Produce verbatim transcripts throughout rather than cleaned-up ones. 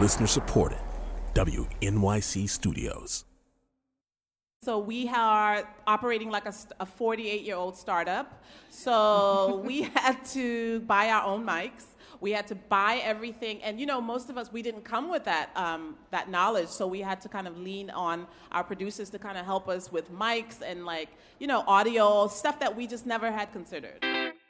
Listener supported. W N Y C Studios. So we are operating like a, a forty-eight-year-old startup. So we had to buy our own mics. We had to buy everything. And, you know, most of us, we didn't come with that um, that knowledge. So we had to kind of lean on our producers to kind of help us with mics and, like, you know, audio, stuff that we just never had considered.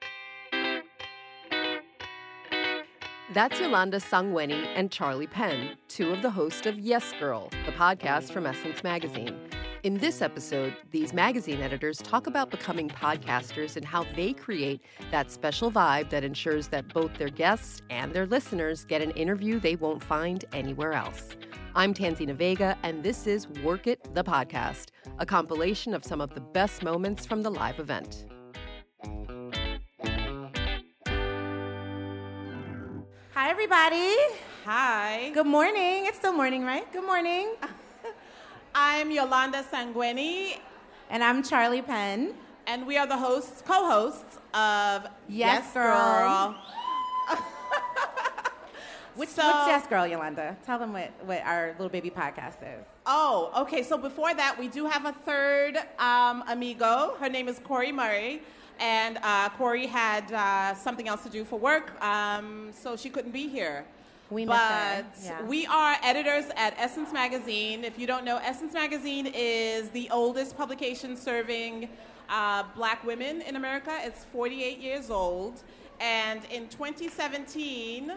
That's Yolanda Sangweni and Charlie Penn, two of the hosts of Yes Girl, the podcast from Essence Magazine. In this episode, these magazine editors talk about becoming podcasters and how they create that special vibe that ensures that both their guests and their listeners get an interview they won't find anywhere else. I'm Tanzina Vega, and this is Work It, the podcast, a compilation of some of the best moments from the live event. Hi, everybody. Hi. Good morning. It's still morning, right? Good morning. I'm Yolanda Sangweni. And I'm Charlie Penn. And we are the hosts, co-hosts of Yes, Yes Girl. Girl. Which, so, what's Yes Girl, Yolanda? Tell them what, what our little baby podcast is. Oh, okay. So before that, we do have a third um, amigo. Her name is Corey Murray. And uh, Corey had uh, something else to do for work, um, so she couldn't be here. We miss her. But Yeah. we are editors at Essence Magazine. If you don't know, Essence Magazine is the oldest publication serving uh, black women in America. It's forty-eight years old. And in twenty seventeen,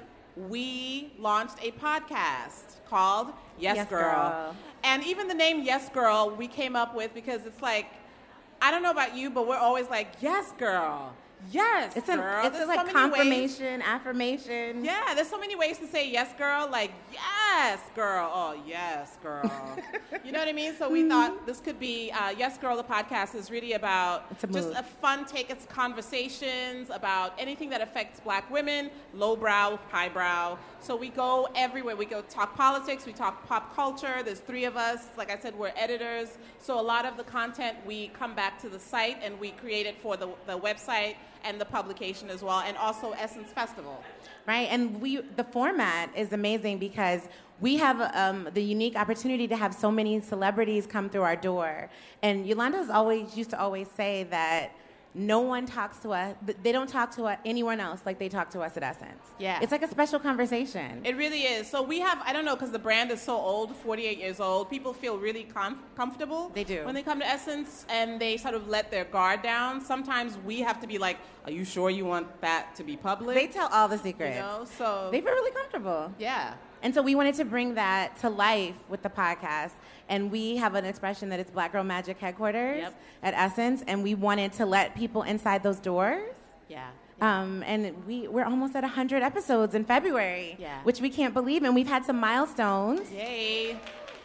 we launched a podcast called Yes, Yes Girl. Girl. And even the name Yes Girl we came up with because it's like, I don't know about you, but we're always like, yes, girl. Yes, It's, girl. an, it's There's a, like so many ways- confirmation, affirmation. Yeah, there's so many ways to say yes, girl. Like, yes, girl. Oh, yes, girl. You know what I mean? So we thought this could be, uh, Yes, Girl, the podcast is really about It's a just mood. a fun take. It's conversations about anything that affects black women, lowbrow, highbrow. So we go everywhere. We go talk politics. We talk pop culture. There's three of us. Like I said, we're editors. So a lot of the content, we come back to the site and we create it for the, the website and the publication as well, and also Essence Festival. Right, and we the format is amazing because we have um, the unique opportunity to have so many celebrities come through our door. And Yolanda's always used to always say that no one talks to us, they don't talk to anyone else like they talk to us at Essence. Yeah. It's like a special conversation. It really is. So we have, I don't know, because the brand is so old, forty-eight years old, people feel really com- comfortable. They do. When they come to Essence and they sort of let their guard down. Sometimes we have to be like, are you sure you want that to be public? They tell all the secrets. You know, so. They feel really comfortable. Yeah. And so we wanted to bring that to life with the podcast. And we have an expression that it's Black Girl Magic headquarters Yep. at Essence. And we wanted to let people inside those doors. Yeah. Um, and we, we're almost at one hundred episodes in February, Yeah. which we can't believe. And we've had some milestones. Yay.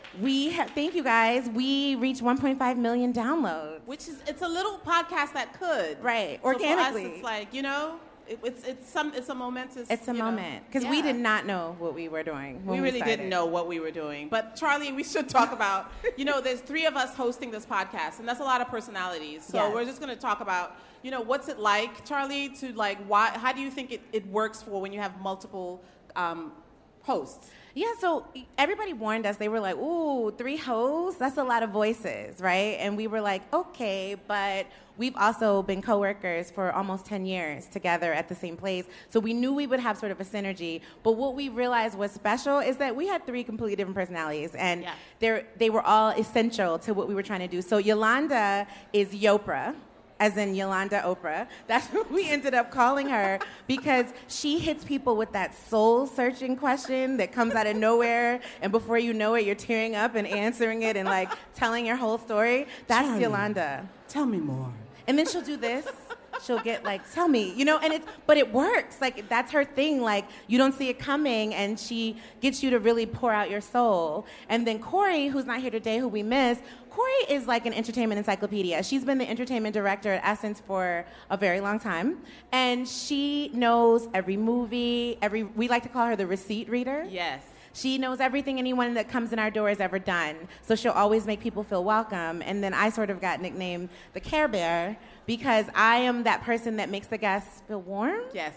We ha- thank you guys. We reached one point five million downloads. Which is, it's a little podcast that could. Right, So for us, organically. it's like, you know, it, it's it's some it's a momentous. It's a you know, moment. Because we yeah. did not know what we were doing when We we really started. didn't know what we were doing. But Charlie, we should talk about, you know, there's three of us hosting this podcast, and that's a lot of personalities. So Yes. we're just going to talk about, you know, what's it like, Charlie, to like, why, how do you think it, it works for when you have multiple um, hosts? Yeah, so everybody warned us. They were like, ooh, three hosts? That's a lot of voices, right? And we were like, okay, but we've also been coworkers for almost ten years together at the same place. So we knew we would have sort of a synergy. But what we realized was special is that we had three completely different personalities. And Yeah. they're, they were all essential to what we were trying to do. So Yolanda is Yopra, as in Yolanda Oprah. That's what we ended up calling her because she hits people with that soul-searching question that comes out of nowhere, and before you know it, you're tearing up and answering it and like telling your whole story. That's Charlie. Yolanda. Tell me more. And then she'll do this. She'll get like, tell me, you know, and it's, but it works. Like, that's her thing. Like, you don't see it coming, and she gets you to really pour out your soul. And then Corey, who's not here today, who we miss, Corey is like an entertainment encyclopedia. She's been the entertainment director at Essence for a very long time. And she knows every movie, every, we like to call her the receipt reader. Yes. She knows everything anyone that comes in our door has ever done. So she'll always make people feel welcome. And then I sort of got nicknamed the Care Bear because I am that person that makes the guests feel warm. Yes.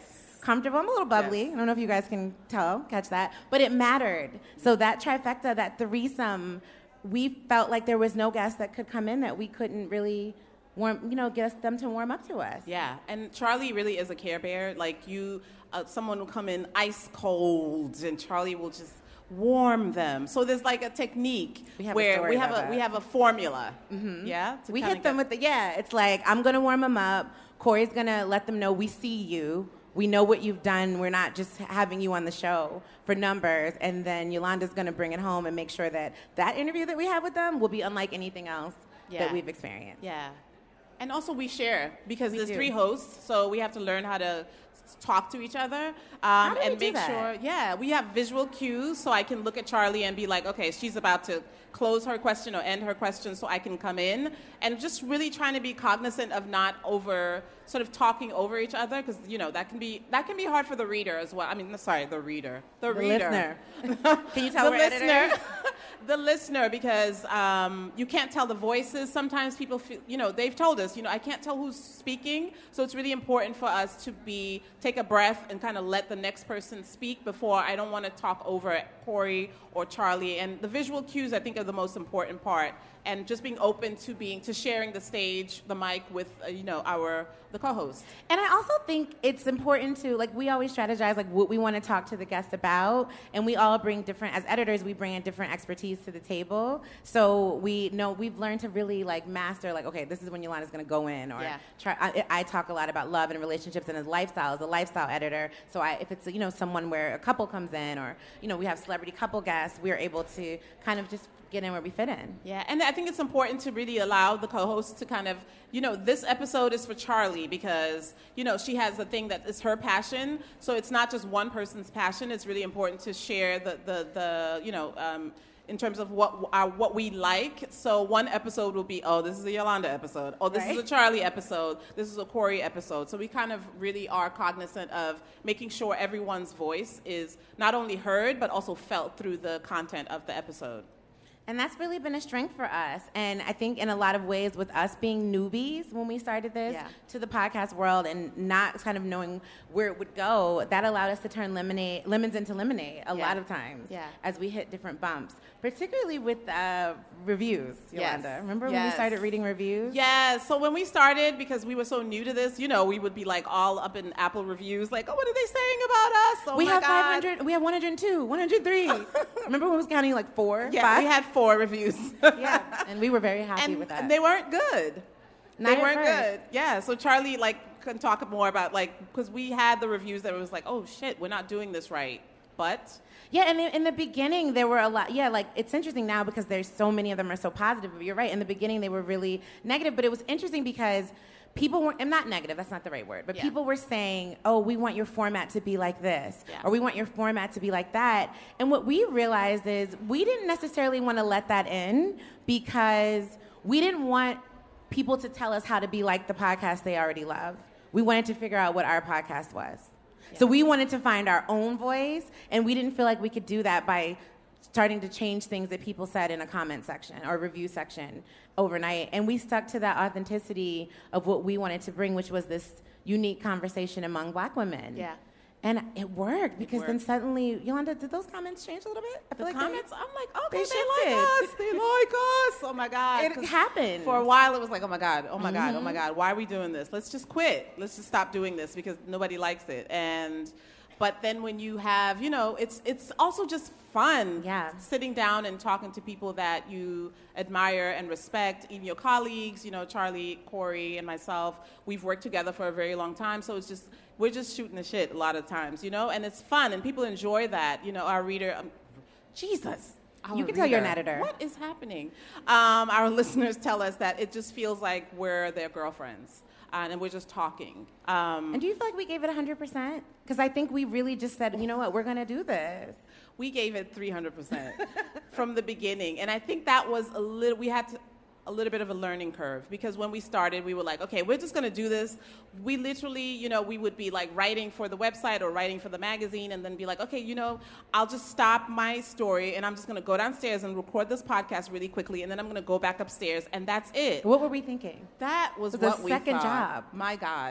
comfortable. I'm a little bubbly. Yes. I don't know if you guys can tell, catch that. But it mattered. So that trifecta, that threesome, we felt like there was no guest that could come in that we couldn't really warm, you know, get us, them to warm up to us. Yeah, and Charlie really is a Care Bear. Like you, uh, someone will come in ice cold, and Charlie will just warm them. So there's like a technique We have a where story we have about a that. we have a formula. Mm-hmm. Yeah, to We kinda hit them get- with the, yeah, it's like, I'm going to warm them up. Corey's going to let them know we see you. We know what you've done. We're not just having you on the show for numbers. And then Yolanda's going to bring it home and make sure that that interview that we have with them will be unlike anything else Yeah. that we've experienced. Yeah. And also we share because We there's do. three hosts, so we have to learn how to s- talk to each other um, How do we and do make that? sure. Yeah, we have visual cues, so I can look at Charlie and be like, okay, she's about to close her question or end her question, so I can come in, and just really trying to be cognizant of not over sort of talking over each other, because you know that can be that can be hard for the reader as well. I mean, sorry, the reader, the, The reader. listener. Can you tell the we're listener, editors? the listener, because um, you can't tell the voices. Sometimes people feel, you know, they've told us, you know, I can't tell who's speaking. So it's really important for us to be take a breath and kind of let the next person speak before. I don't want to talk over Corey or Charlie. And the visual cues, I think, are the most important part. And just being open to being to sharing the stage, the mic with uh, you know our the co-host. And I also think it's important to, like, we always strategize, like, what we want to talk to the guest about, and we all bring different, as editors, we bring in different expertise to the table. So we know, we've learned to really, like, master, like, okay, this is when Yolanda's going to go in, or Yeah. try, I, I talk a lot about love and relationships and as lifestyle, as a lifestyle editor. So I, if it's, you know, someone where a couple comes in, or, you know, we have celebrity couple guests, we're able to kind of just get in where we fit in. Yeah, and I think it's important to really allow the co-host to kind of, you know, this episode is for Charlie because, you know, she has a thing that is her passion. So it's not just one person's passion. It's really important to share the, the, the you know, um, in terms of what our, what we like. So one episode will be, oh, this is a Yolanda episode. Oh, this Right. is a Charlie episode. This is a Corey episode. So we kind of really are cognizant of making sure everyone's voice is not only heard, but also felt through the content of the episode. And that's really been a strength for us. And I think in a lot of ways, with us being newbies when we started this Yeah. to the podcast world and not kind of knowing where it would go, that allowed us to turn lemonade, lemons into lemonade a Yeah. lot of times Yeah. as we hit different bumps, particularly with uh, reviews, Yolanda. Yes. Remember when we Yes. started reading reviews? Yeah, so when we started, because we were so new to this, you know, we would be like all up in Apple reviews, like, oh, what are they saying about us? Oh we my have God. five hundred, we have one hundred two, one hundred three. Remember when it was counting like four? Yeah, five? we had four reviews. Yeah, and we were very happy and, with that. and they weren't good. Not they at weren't first. good. Yeah, so Charlie, like, can talk more about, like, because we had the reviews that was like, oh, shit, we're not doing this right. But... Yeah, and in, in the beginning, there were a lot. Yeah, like, it's interesting now because there's so many of them are so positive. But you're right. In the beginning, they were really negative. But it was interesting because people weren't, and not negative, that's not the right word, but Yeah. people were saying, oh, we want your format to be like this, Yeah. or we want your format to be like that. And what we realized is we didn't necessarily want to let that in because we didn't want people to tell us how to be like the podcast they already love. We wanted to figure out what our podcast was. So we wanted to find our own voice, and we didn't feel like we could do that by starting to change things that people said in a comment section or review section overnight. And we stuck to that authenticity of what we wanted to bring, which was this unique conversation among Black women. Yeah. And it worked because then worked. suddenly, Yolanda, did those comments change a little bit? I The feel like they- comments, I'm like, okay, they they, like shifted. us. They like us. Oh, my God. It 'Cause happened. For a while, it was like, oh, my God, oh, my God, oh, Mm-hmm. my God. Why are we doing this? Let's just quit. Let's just stop doing this because nobody likes it. And... But then when you have, you know, it's it's also just fun Yeah. sitting down and talking to people that you admire and respect, even your colleagues, you know, Charlie, Corey, and myself. We've worked together for a very long time, so it's just, we're just shooting the shit a lot of times, you know, and it's fun, and people enjoy that, you know, our reader, um, Jesus. You our can tell you're an reader. editor. What is happening? Um, our listeners tell us that it just feels like we're their girlfriends. Uh, and we're just talking. Um, And do you feel like we gave it one hundred percent? Because I think we really just said, you know what, we're going to do this. we gave it three hundred percent from the beginning. And I think that was a little, we had to, a little bit of a learning curve because when we started, we were like, okay, we're just going to do this. We literally, you know, we would be like writing for the website or writing for the magazine and then be like, okay, you know, I'll just stop my story and I'm just going to go downstairs and record this podcast really quickly and then I'm going to go back upstairs and that's it. What were we thinking? That was It was a what we second thought. job. My God.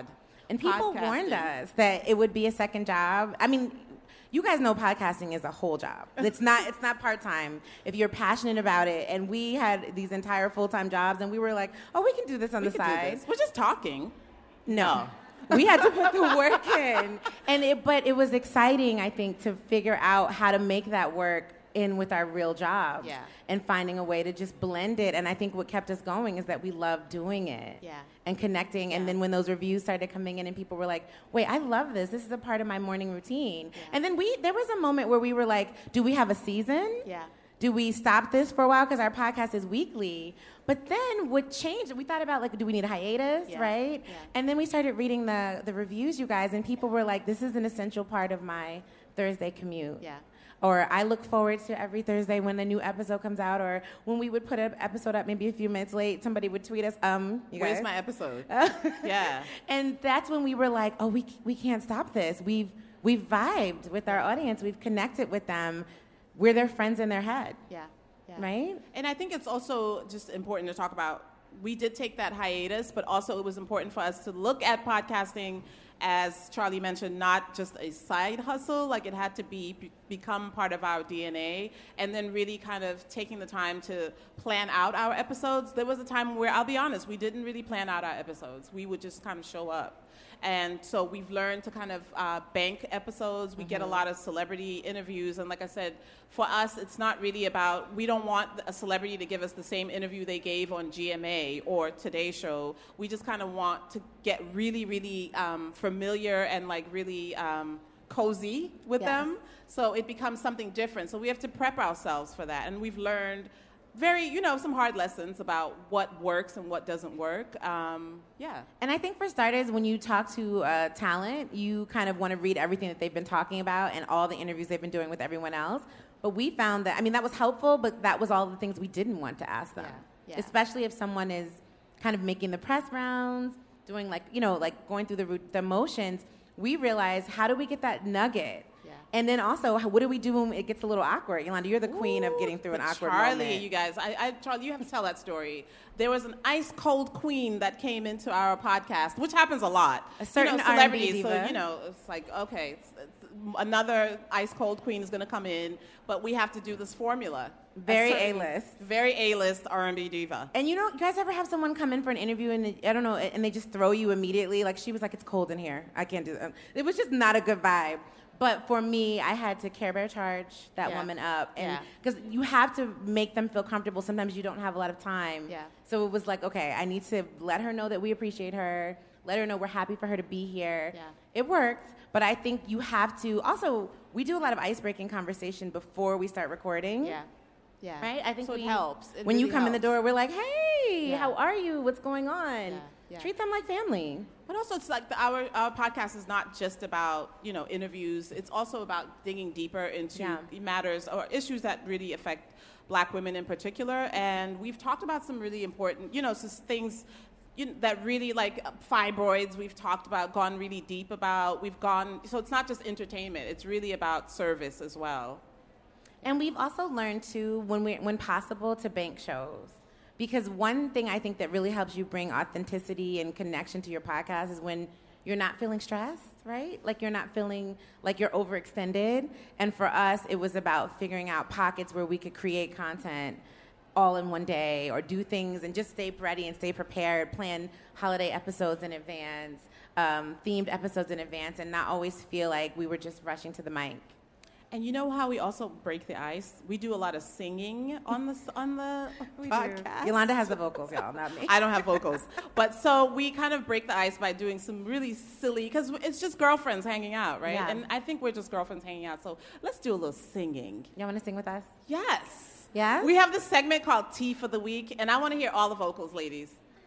And people Podcasting. warned us that it would be a second job. I mean, you guys know podcasting is a whole job. It's not it's not part-time if you're passionate about it. And we had these entire full-time jobs, and we were like, oh, we can do this on We the could do side. this. We're just talking. No. We had to put the work in. And it, but it was exciting, I think, to figure out how to make that work in with our real jobs. Yeah. And finding a way to just blend it. And I think what kept us going is that we love doing it. Yeah. And connecting. And Yeah. then when those reviews started coming in and people were like, wait, I love this. This is a part of my morning routine. Yeah. And then we there was a moment where we were like, do we have a season? Yeah. Do we stop this for a while? Because our podcast is weekly. But then what changed, we thought about, like, do we need a hiatus, Yeah. right? Yeah. And then we started reading the, the reviews, you guys, and people were like, this is an essential part of my Thursday commute. Yeah. Or I look forward to every Thursday when a new episode comes out, or when we would put an episode up maybe a few minutes late, somebody would tweet us, um, you Where's guys? my episode? Yeah. And that's when we were like, oh, we we can't stop this. We've we've vibed with our audience. We've connected with them. We're their friends in their head, Yeah. Yeah. right? And I think it's also just important to talk about, we did take that hiatus, but also it was important for us to look at podcasting, as Charlie mentioned, not just a side hustle, like it had to be, be become part of our D N A, and then really kind of taking the time to plan out our episodes. There was a time where, I'll be honest, we didn't really plan out our episodes. We would just kind of show up. And so we've learned to kind of uh, bank episodes. We mm-hmm. get a lot of celebrity interviews. And like I said, for us, it's not really about, we don't want a celebrity to give us the same interview they gave on G M A or Today Show. We just kind of want to get really, really um, familiar and like really um, cozy with Yes. them. So it becomes something different. So we have to prep ourselves for that. And we've learned very, you know, some hard lessons about what works and what doesn't work. Um, yeah. And I think for starters, when you talk to uh, talent, you kind of want to read everything that they've been talking about and all the interviews they've been doing with everyone else. But we found that, I mean, that was helpful, but that was all the things we didn't want to ask them. Yeah. Yeah. Especially if someone is kind of making the press rounds, doing like, you know, like going through the, root- the motions. We realized, how do we get that nugget? Yeah. And then also, how- what do we do when it gets a little awkward? Yolanda, you're the queen of getting through an But awkward Charlie, moment. you guys, I, I, Charlie, you have to tell that story. There was an ice cold queen that came into our podcast, which happens a lot. A certain you know, R and B celebrities. So diva. you know, it's like okay, it's, it's, another ice cold queen is going to come in, but we have to do this formula. Very certain- A-list. Very A-list R and B diva. And you know, you guys ever have someone come in for an interview and they, I don't know, and they just throw you immediately? Like, she was like, it's cold in here. I can't do that. It was just not a good vibe. But for me, I had to Care Bear charge that Yeah. woman up. And Yeah. because you have to make them feel comfortable. Sometimes you don't have a lot of time. Yeah. So it was like, okay, I need to let her know that we appreciate her. Let her know we're happy for her to be here. Yeah. It worked. But I think you have to, also, we do a lot of ice-breaking conversation before we start recording. Yeah. Yeah. Right? I think So it we, helps. It when you really come in the helps. door, we're like, hey, Yeah. how are you? What's going on? Yeah, yeah. Treat them like family. But also, it's like the, our our podcast is not just about you know interviews. It's also about digging deeper into Yeah. matters or issues that really affect Black women in particular. And we've talked about some really important, you know, just things you know, that really like uh, fibroids. We've talked about, gone really deep about. We've gone. So it's not just entertainment. It's really about service as well. And we've also learned to, when we, when possible, to bank shows. Because one thing I think that really helps you bring authenticity and connection to your podcast is when you're not feeling stressed, right? Like you're not feeling like you're overextended. And for us, it was about figuring out pockets where we could create content all in one day or do things and just stay ready and stay prepared, plan holiday episodes in advance, um, themed episodes in advance, and not always feel like we were just rushing to the mic. And you know how we also break the ice? We do a lot of singing on the on the podcast. Yolanda has the vocals, y'all, not me. I don't have vocals. But so we kind of break the ice by doing some really silly, because it's just girlfriends hanging out, right? Yeah. And I think we're just girlfriends hanging out. So let's do a little singing. Y'all want to sing with us? Yes. Yes? We have this segment called Tea for the Week, and I want to hear all the vocals, ladies.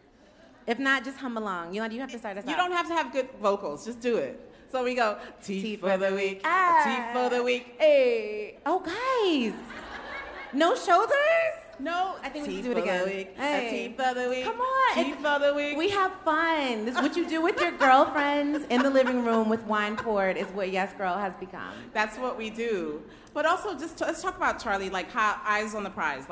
If not, just hum along. Yolanda, you have to start us You out. don't have to have good vocals. Just do it. So we go, Tea, Tea for the week, Ah. Tea for the week. Hey. Oh, guys. No shoulders? No, I think we tea should do it for again. the week, Hey. a tea for the week. Come on. Tea It's- for the week. We have fun. This is what you do with your girlfriends in the living room with wine poured is what Yes Girl has become. That's what we do. But also, just to, let's talk about Charlie, like how eyes on the prize. Like,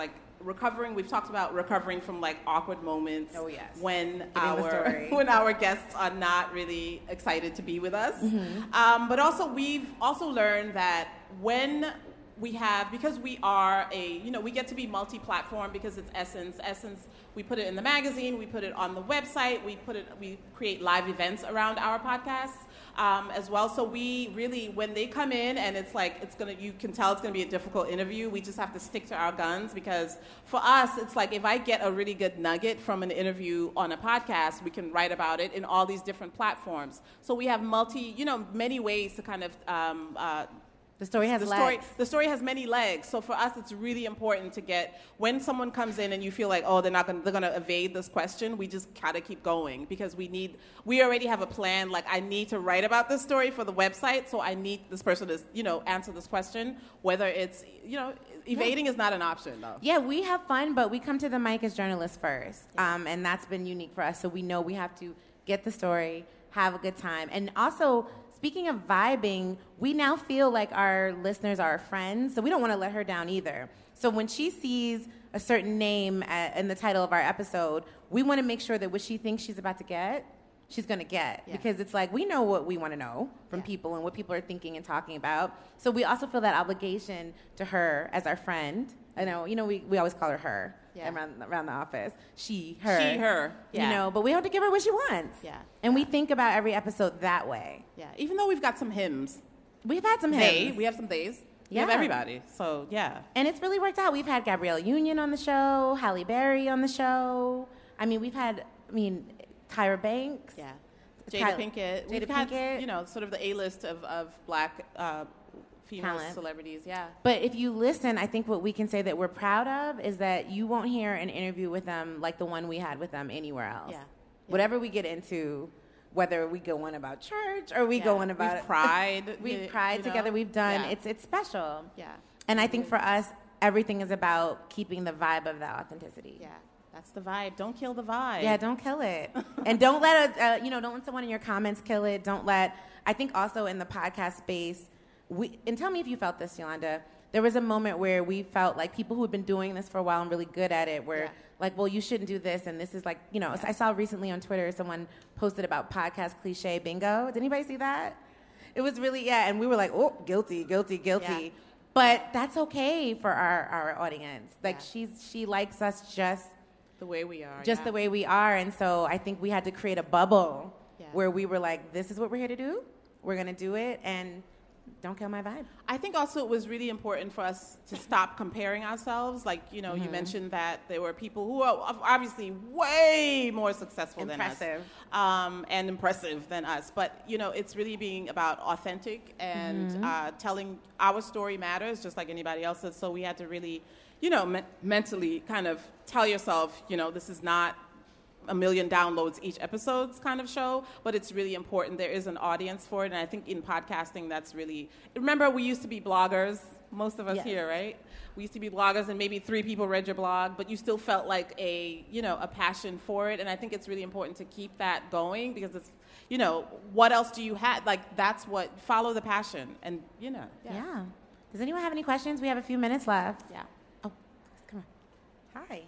recovering. We've talked about recovering from like awkward moments. Oh, yes. When Getting the our story. when our guests are not really excited to be with us. Mm-hmm. Um, but also we've also learned that when we have, because we are a, you know, we get to be multi-platform because it's Essence. Essence, we put it in the magazine, we put it on the website, we put it, we create live events around our podcasts um, as well. So we really, when they come in and it's like, it's gonna, you can tell it's gonna be a difficult interview, we just have to stick to our guns because for us, it's like if I get a really good nugget from an interview on a podcast, we can write about it in all these different platforms. So we have multi, you know, many ways to kind of, um, uh, The story has the legs. story, the story has many legs. So for us, it's really important to get, when someone comes in and you feel like, oh, they're not going to, they're going to evade this question, we just gotta keep going because we need, we already have a plan. Like, I need to write about this story for the website, so I need this person to, you know, answer this question. Whether it's, you know, evading yeah. is not an option, though. Yeah, we have fun, but we come to the mic as journalists first, yeah. um, and that's been unique for us. So we know we have to get the story, have a good time, and also. Speaking of vibing, we now feel like our listeners are our friends, so we don't want to let her down either. So when she sees a certain name at, in the title of our episode, we want to make sure that what she thinks she's about to get, she's going to get. Yeah. Because it's like, we know what we want to know from yeah. people and what people are thinking and talking about. So we also feel that obligation to her as our friend. I know, you know, we, we always call her her yeah. around, around the office. She, her. She, her. Yeah. You know, but we have to give her what she wants. Yeah. And yeah. we think about every episode that way. Yeah. Even though we've got some hymns. We've had some they, hymns. We have some days. We yeah. have everybody. So, yeah. And it's really worked out. We've had Gabrielle Union on the show, Halle Berry on the show. I mean, we've had, I mean, Tyra Banks. Yeah. Jada Tyler, Pinkett. Jada We've Pinkett. had, you know, sort of the A-list of, of black uh, female Talent. celebrities, yeah. But if you listen, I think what we can say that we're proud of is that you won't hear an interview with them like the one we had with them anywhere else. Yeah. yeah. Whatever we get into, whether we go on about church or we yeah. go on about... We've cried. we've cried you know? together. We've done... Yeah. It's, it's special. Yeah. And I think for us, everything is about keeping the vibe of that authenticity. Yeah. That's the vibe. Don't kill the vibe. Yeah, don't kill it. And don't let, a, uh, you know, don't let someone in your comments kill it. Don't let, I think also in the podcast space, we, and tell me if you felt this, Yolanda, there was a moment where we felt like people who had been doing this for a while and really good at it were yeah. like, well, you shouldn't do this. And this is like, you know, yeah. I saw recently on Twitter, someone posted about podcast cliche bingo. Did anybody see that? It was really, yeah. And we were like, oh, guilty, guilty, guilty. Yeah. But that's okay for our, our audience. Like yeah. she's, she likes us just the way we are. Just yeah. the way we are. And so I think we had to create a bubble yeah. where we were like, this is what we're here to do. We're going to do it. And don't kill my vibe. I think also it was really important for us to stop comparing ourselves. Like, you know, mm-hmm. you mentioned that there were people who are obviously way more successful impressive. than us. Um, and impressive than us. But, you know, it's really being about authentic and mm-hmm. uh, telling our story matters just like anybody else's. So we had to really, you know, me- mentally kind of tell yourself, you know, this is not a million downloads each episode's kind of show, but it's really important. There is an audience for it, and I think in podcasting that's really... Remember, we used to be bloggers, most of us yes. here, right? We used to be bloggers, and maybe three people read your blog, but you still felt like a, you know, a passion for it, and I think it's really important to keep that going because it's, you know, what else do you have? Like, that's what... Follow the passion, and, you know. Yeah. yeah. Does anyone have any questions? We have a few minutes left. Yeah. Oh, come on. Hi.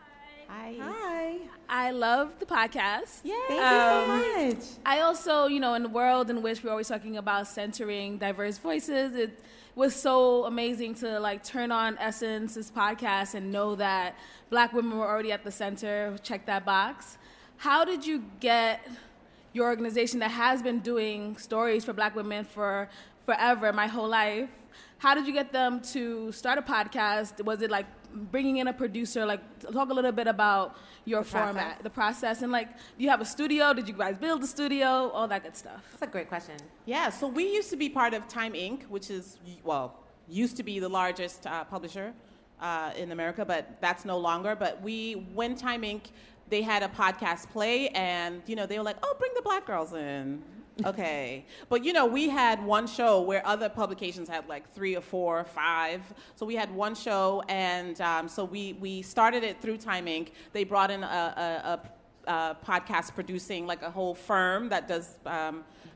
Hi. Hi. I love the podcast. Yay. Thank um, you so much. I also, you know, in the world in which we're always talking about centering diverse voices, it was so amazing to, like, turn on Essence's podcast and know that black women were already at the center, check that box. How did you get your organization that has been doing stories for black women for forever, my whole life, how did you get them to start a podcast? Was it like bringing in a producer? Like, talk a little bit about your the format, process. the process, and like, do you have a studio? Did you guys build a studio? All that good stuff. That's a great question. Yeah, so we used to be part of Time Incorporated, which is, well, used to be the largest uh, publisher uh, in America, but that's no longer. But we, when Time Incorporated, they had a podcast play, and, you know, they were like, oh, bring the black girls in. Okay. But, you know, we had one show where other publications had like three or four or five. So we had one show, and um, so we, we started it through Time Incorporated. They brought in a, a, a, a podcast producing, like a whole firm that does um,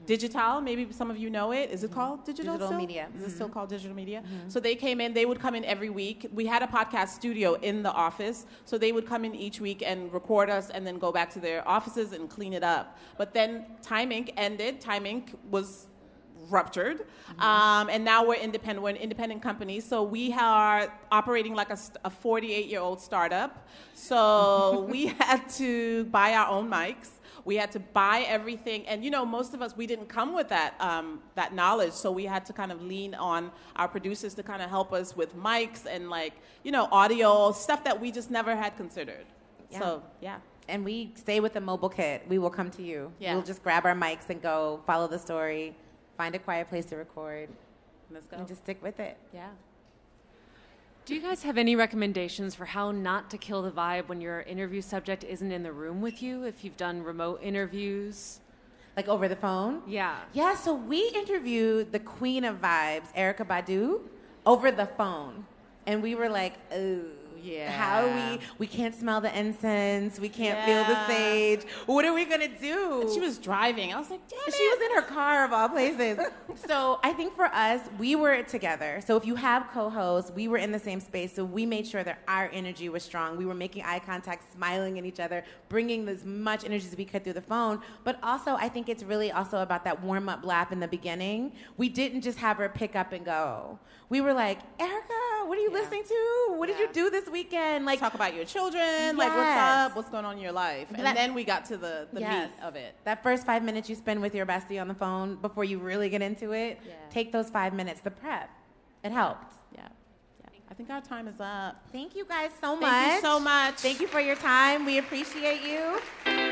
Digital, maybe some of you know it. Is it called Digital Digital still? Media. Is it still called Digital Media? Mm-hmm. So they came in, they would come in every week. We had a podcast studio in the office, so they would come in each week and record us and then go back to their offices and clean it up. But then Time Incorporated ended. Time Incorporated was ruptured, mm-hmm. um, and now we're independent. We're an independent company, so we are operating like a, a forty-eight-year-old startup. So we had to buy our own mics. We had to buy everything, and you know, most of us, we didn't come with that um, that knowledge, so we had to kind of lean on our producers to kind of help us with mics and like, you know, audio, stuff that we just never had considered. Yeah. So, yeah. And we stay with the mobile kit. We will come to you. Yeah. We'll just grab our mics and go follow the story, find a quiet place to record. Let's go. And just stick with it. Yeah. Do you guys have any recommendations for how not to kill the vibe when your interview subject isn't in the room with you, if you've done remote interviews? Like over the phone? Yeah. Yeah, so we interviewed the queen of vibes, Erykah Badu, over the phone. And we were like, oh, yeah. How are we? We can't smell the incense. We can't Yeah. feel the sage. What are we going to do? And she was driving. I was like, damn it. She was in her car of all places. So I think for us, we were together. So if you have co-hosts, we were in the same space. So we made sure that our energy was strong. We were making eye contact, smiling at each other, bringing as much energy as we could through the phone. But also, I think it's really also about that warm-up lap in the beginning. We didn't just have her pick up and go. We were like, Erykah, what are you Yeah. listening to? What did Yeah. you do this weekend? Like, talk about your children, like what's Yes. up, what's going on in your life. And That- then we got to the, the Yes. meat of it. That first five minutes you spend with your bestie on the phone before you really get into it, Yeah. take those five minutes, the prep. It helped. Yeah. Yeah. I think our time is up. Thank you guys so much. Thank you so much. Thank you for your time. We appreciate you.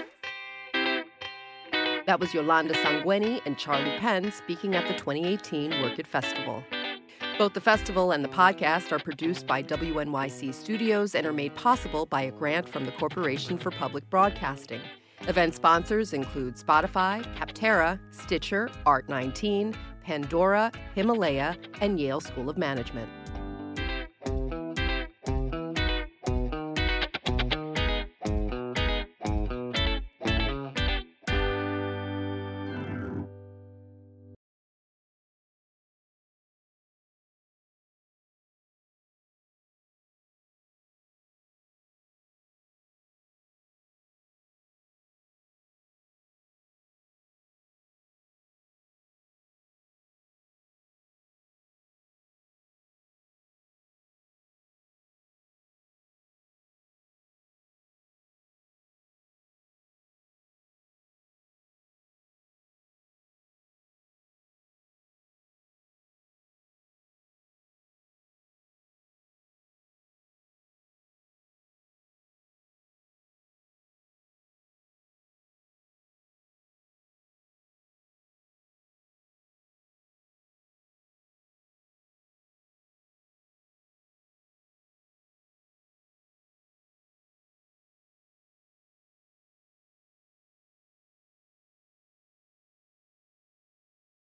That was Yolanda Sangweni and Charlie Penn speaking at the twenty eighteen Work It Festival. Both the festival and the podcast are produced by W N Y C Studios and are made possible by a grant from the Corporation for Public Broadcasting. Event sponsors include Spotify, Capterra, Stitcher, Art nineteen, Pandora, Himalaya, and Yale School of Management.